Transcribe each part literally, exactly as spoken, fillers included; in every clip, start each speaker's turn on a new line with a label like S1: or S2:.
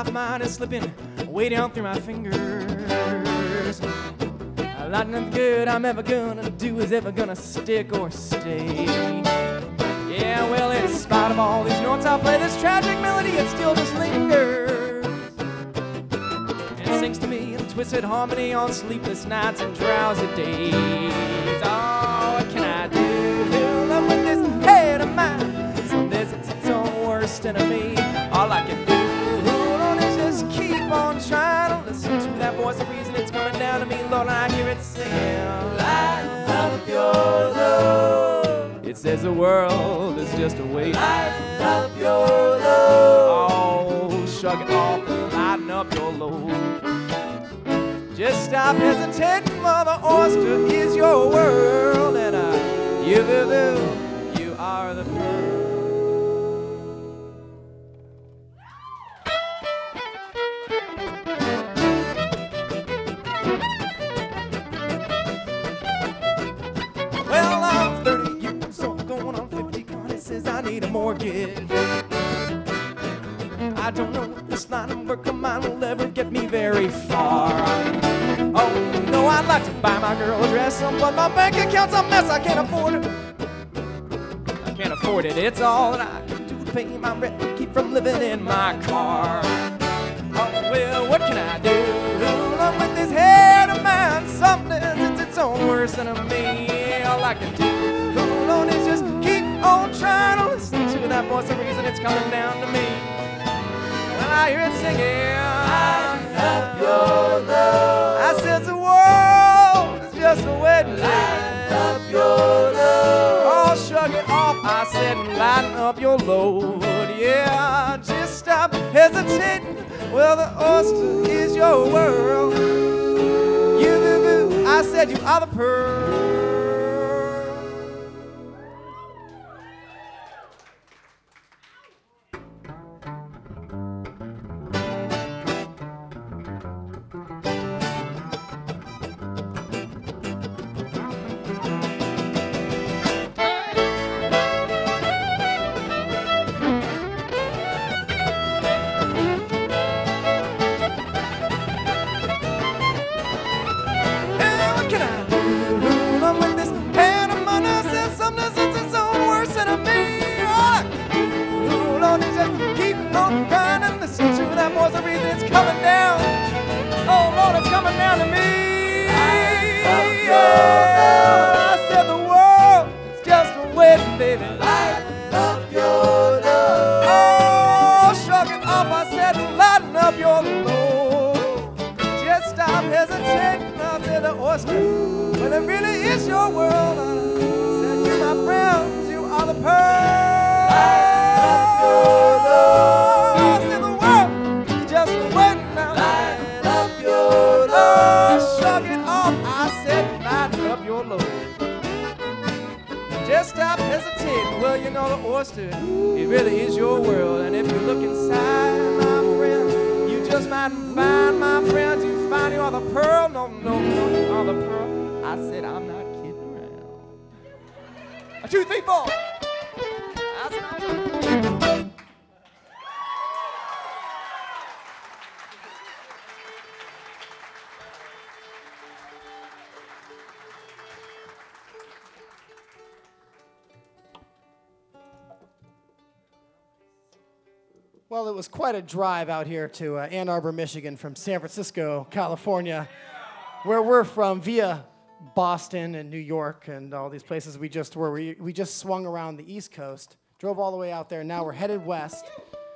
S1: my mind is slipping way down through my fingers. A lot nothing good I'm ever gonna do is ever gonna stick or stay. Yeah, well, in spite of all these notes I play, this tragic melody, it still just lingers. And it sings to me in twisted harmony on sleepless nights and drowsy days. Oh, what can I do? I'm with this head of mine. Some days it's its own worst enemy. All I can do is just keep on trying to listen to that voice of reason. It's coming down to me, Lord, and I hear it singing. Light up your love. It says the world is just a wait. Lighten up your load. Oh, shrug it off and lighten up your load. Just stop hesitating, Mother Oyster is your world, and I, you, you, you are the pearl. Well, I'm thirty years old, going on fifty. God, it says I need a mortgage. I don't know if this line of work of mine will ever get me very far. Oh, no, I'd like to buy my girl a dress, but my bank account's a mess. I can't afford it. I can't afford it. It's all that I can do to pay my rent and keep from living in my car. Oh, well, what can I do? I'm with this head of mine. Some days it's its own worst enemy. All I can do, hold on, is just keep on trying to listen to that voice of reason. It's coming down to me. When I hear it singing, lighten up your load. I said the world is just a wedding. Lighten up your load. Oh, shrug it off. I said, lighten up your load. Yeah, just stop hesitating. Well, the oyster is your world. You, boo, boo. I said you are the pearl.
S2: Well, it was quite a drive out here to uh, Ann Arbor, Michigan from San Francisco, California, where we're from, via Boston and New York and all these places we just were. We, we just swung around the East Coast, drove all the way out there, and now we're headed west.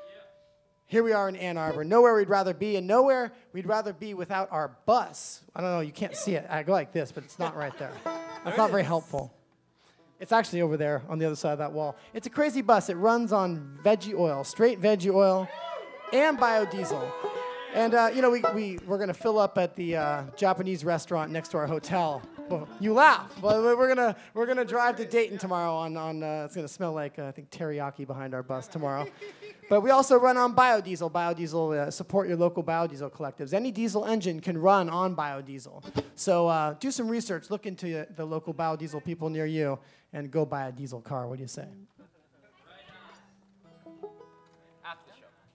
S2: Here we are in Ann Arbor, nowhere we'd rather be, and nowhere we'd rather be without our bus. I don't know, you can't see it. I go like this, but it's not right there. That's not very helpful. It's actually over there on the other side of that wall. It's a crazy bus. It runs on veggie oil, straight veggie oil, and biodiesel. And, uh, you know, we, we, we're going to fill up at the uh, Japanese restaurant next to our hotel. Well, you laugh. But we're going to we're gonna drive to Dayton tomorrow on, on uh, it's going to smell like, uh, I think, teriyaki behind our bus tomorrow. But we also run on biodiesel. Biodiesel, uh, support your local biodiesel collectives. Any diesel engine can run on biodiesel. So uh, do some research. Look into uh, the local biodiesel people near you and go buy a diesel car. What do you say?
S1: After the show.